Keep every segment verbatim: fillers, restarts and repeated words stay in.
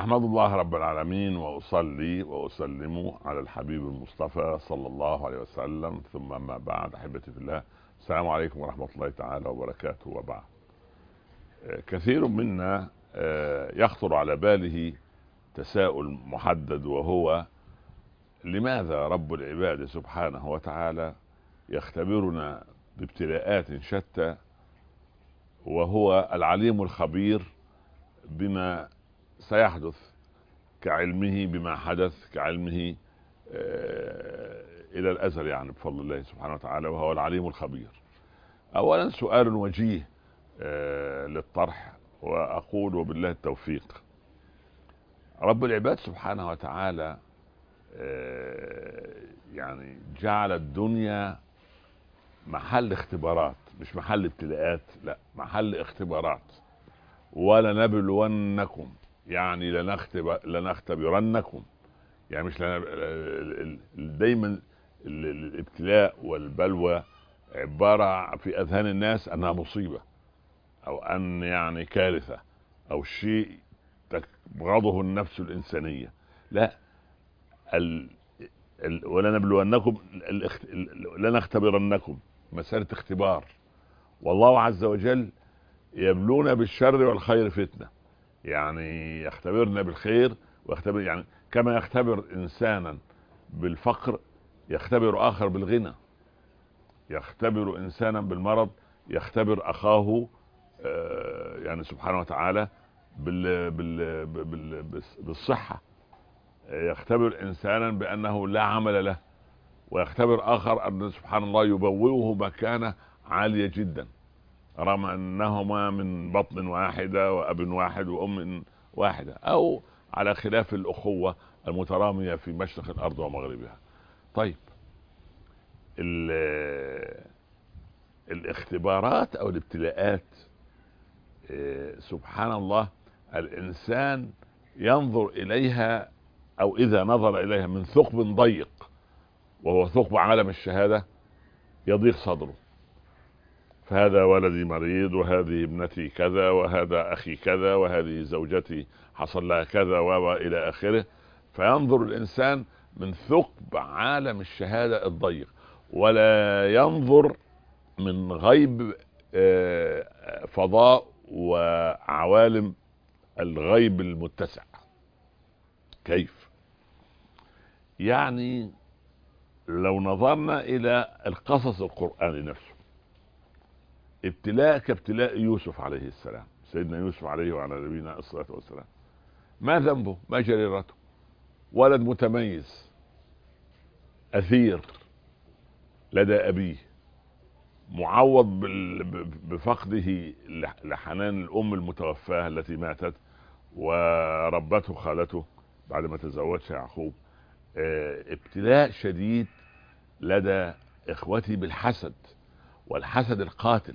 أحمد الله رب العالمين، وأصلي وأسلم على الحبيب المصطفى صلى الله عليه وسلم، ثم ما بعد. أحبتي في الله، السلام عليكم ورحمة الله تعالى وبركاته. وبعد، كثير منا يخطر على باله تساؤل محدد، وهو: لماذا رب العباد سبحانه وتعالى يختبرنا بابتلاءات شتى، وهو العليم الخبير بما سيحدث، كعلمه بما حدث، كعلمه آه الى الازل، يعني بفضل الله سبحانه وتعالى، وهو العليم الخبير. اولا سؤال وجيه آه للطرح، واقول وبالله التوفيق. رب العباد سبحانه وتعالى آه يعني جعل الدنيا محل اختبارات، مش محل ابتلاءات، لا، محل اختبارات. ولنبلونكم، يعني لنختبر لنختبرنكم، يعني مش لنا... دايما الابتلاء والبلوى عبارة في أذهان الناس أنها مصيبة، أو أن يعني كارثة، أو شيء تبغضه النفس الإنسانية. لا، ال... ال... ولنبلونكم الاخت... لنختبرنكم، مسألة اختبار. والله عز وجل يبلونا بالشر والخير فتنة، يعني يختبرنا بالخير ويختبر، يعني كما يختبر إنسانا بالفقر يختبر آخر بالغنى، يختبر إنسانا بالمرض يختبر أخاه آه يعني سبحانه وتعالى بال بال بال بالصحة، يختبر إنسانا بأنه لا عمل له، ويختبر آخر أن سبحان الله يبوئه مكانة عالية جدا، رغم أنهما من بطن واحدة وأب واحد وأم واحدة، أو على خلاف الأخوة المترامية في مشرق الأرض ومغربها. طيب، الاختبارات أو الابتلاءات سبحان الله الإنسان ينظر إليها، أو إذا نظر إليها من ثقب ضيق، وهو ثقب عالم الشهادة، يضيق صدره. فهذا ولدي مريض، وهذه ابنتي كذا، وهذا أخي كذا، وهذه زوجتي حصل لها كذا، وإلى آخره. فينظر الإنسان من ثقب عالم الشهادة الضيق، ولا ينظر من غيب فضاء وعوالم الغيب المتسع. كيف؟ يعني لو نظرنا إلى القصص القرآني نفسه، ابتلاء كابتلاء يوسف عليه السلام، سيدنا يوسف عليه وعلى نبينا الصلاة والسلام. ما ذنبه؟ ما جريرته؟ ولد متميز أثير لدى أبيه، معوض بفقده لحنان الأم المتوفاة التي ماتت وربته خالته بعد ما تزوجها يعقوب. ابتلاء شديد لدى إخوتي بالحسد، والحسد القاتل،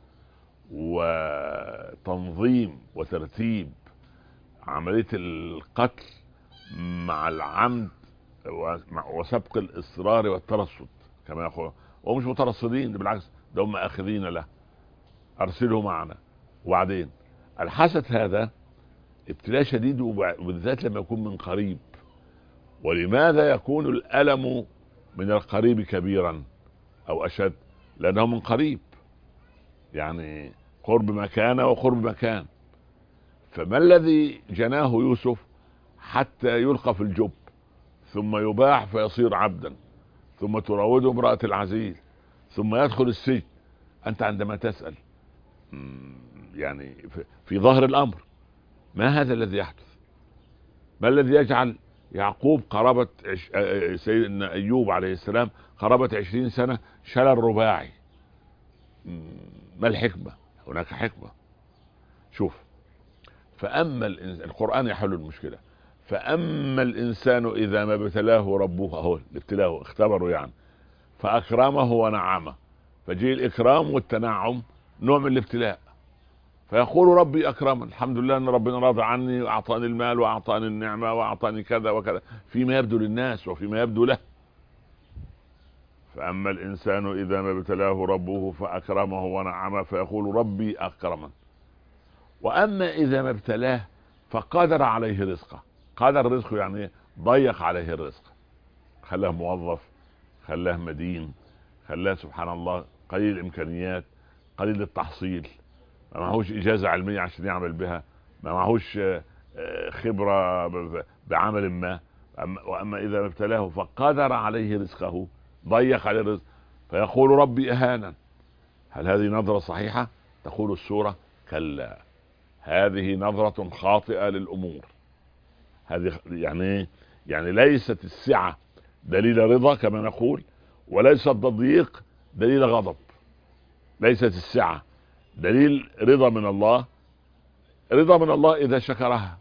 وتنظيم وترتيب عملية القتل مع العمد وسبق الإصرار والترصد كما يقول. ومش مترصدين، بالعكس، ده هم آخذين له، أرسله معنا. وبعدين الحسد هذا ابتلاء شديد، وبالذات لما يكون من قريب. ولماذا يكون الألم من القريب كبيرا أو أشد؟ لأنه من قريب، يعني قرب مكان وقرب مكان. فما الذي جناه يوسف حتى يلقى في الجب، ثم يباع فيصير عبدا، ثم تراوده امرأة العزيز، ثم يدخل السجن؟ أنت عندما تسأل يعني في ظاهر الأمر ما هذا الذي يحدث؟ ما الذي يجعل يعقوب قرابة سيدنا أيوب عليه السلام قرابة عشرين سنة شلل رباعي؟ ما الحكمة؟ هناك حكمة. شوف، فأما الإنسان، القرآن يحل المشكلة. فأما الإنسان إذا ما ابتلاه ربه، أهو الابتلاه، اختبره يعني، فأكرمه ونعمه. فجي الإكرام والتنعم نوع من الابتلاء. فيقول ربي أكرمن، الحمد لله أن ربنا راضي عني وأعطاني المال وأعطاني النعمة وأعطاني كذا وكذا، فيما يبدو للناس وفيما يبدو له. فأما الإنسان إذا ما ابتلاه ربه فأكرمه ونعمه فيقول ربي أكرمن. وأما إذا ما ابتلاه فقدر عليه رزقه. قدر رزقه يعني ضيق عليه الرزق، خلاه موظف، خلاه مدين، خلاه سبحان الله قليل الامكانيات، قليل التحصيل، ما معهوش اجازه علميه عشان يعمل بها، ما معهوش خبره بعمل ما. واما اذا ابتلاه فقدر عليه رزقه، ضيق عليه الرزق، فيقول ربي اهانا. هل هذه نظره صحيحه؟ تقول السوره كلا، هذه نظره خاطئه للامور. هذه يعني يعني ليست السعه دليل رضا كما نقول، وليس التضييق دليل غضب. ليست السعه دليل رضا من الله. رضا من الله اذا شكرها،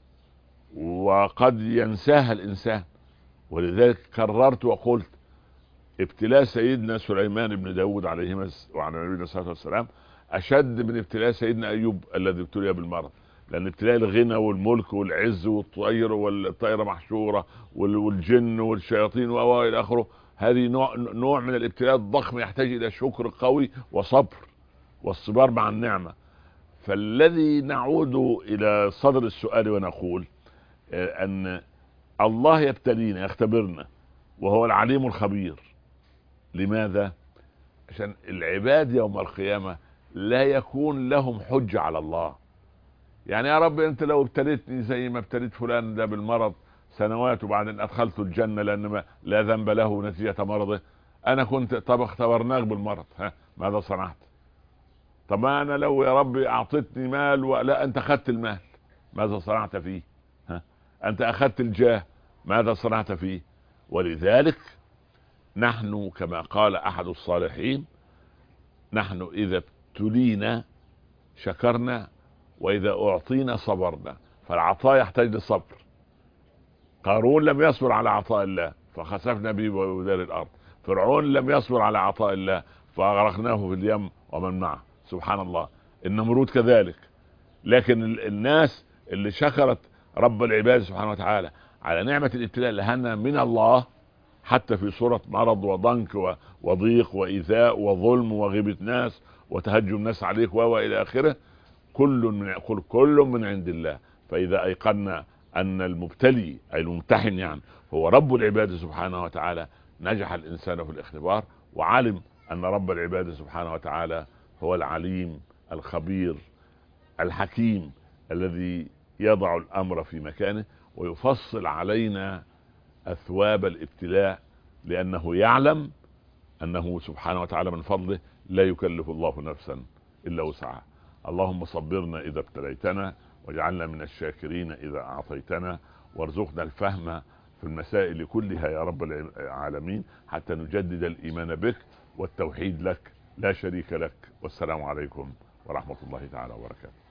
وقد ينساها الانسان. ولذلك كررت وقلت ابتلاء سيدنا سليمان بن داود عليه وعلى نبينا الصلاه والسلام اشد من ابتلاء سيدنا ايوب الذي ابتلي بالمرض. لان ابتلاء الغنى والملك والعز والطير والطيره محشوره والجن والشياطين والى اخره، هذه نوع نوع من الابتلاء الضخم يحتاج الى شكر قوي وصبر والصبار مع النعمه. فالذي نعود الى صدر السؤال ونقول ان الله يبتلينا يختبرنا وهو العليم الخبير. لماذا؟ عشان العباد يوم القيامه لا يكون لهم حجه على الله. يعني يا رب انت لو ابتليتني زي ما ابتليت فلان ده بالمرض سنوات وبعدين ادخلته الجنه لان لا ذنب له نتيجه مرضه، انا كنت طب اختبرناك بالمرض، ها ماذا صنعت؟ طب انا لو يا رب اعطيتني مال ولا انت اخذت المال، ماذا صنعت فيه؟ ها انت اخذت الجاه، ماذا صنعت فيه؟ ولذلك نحن كما قال احد الصالحين: نحن اذا ابتلينا شكرنا واذا اعطينا صبرنا. فالعطاء يحتاج للصبر. قارون لم يصبر على عطاء الله فخسفنا به ودار الارض. فرعون لم يصبر على عطاء الله فاغرقناه في اليم ومن معه. سبحان الله. النمرود كذلك. لكن الناس اللي شكرت رب العباد سبحانه وتعالى على نعمة الابتلاء لها من الله، حتى في صورة مرض وضنك وضيق وإيذاء وظلم وغيبة ناس وتهجم ناس عليك والى اخره، كل من كل من عند الله. فإذا أيقنا أن المبتلي أي الممتحن يعني هو رب العباد سبحانه وتعالى، نجح الإنسان في الاختبار وعلم أن رب العباد سبحانه وتعالى هو العليم الخبير الحكيم الذي يضع الأمر في مكانه ويفصل علينا أثواب الابتلاء، لأنه يعلم أنه سبحانه وتعالى من فضله لا يكلف الله نفسا إلا وسعها. اللهم صبرنا إذا ابتليتنا، واجعلنا من الشاكرين إذا أعطيتنا، وارزقنا الفهم في المسائل كلها يا رب العالمين، حتى نجدد الإيمان بك والتوحيد لك لا شريك لك. والسلام عليكم ورحمة الله تعالى وبركاته.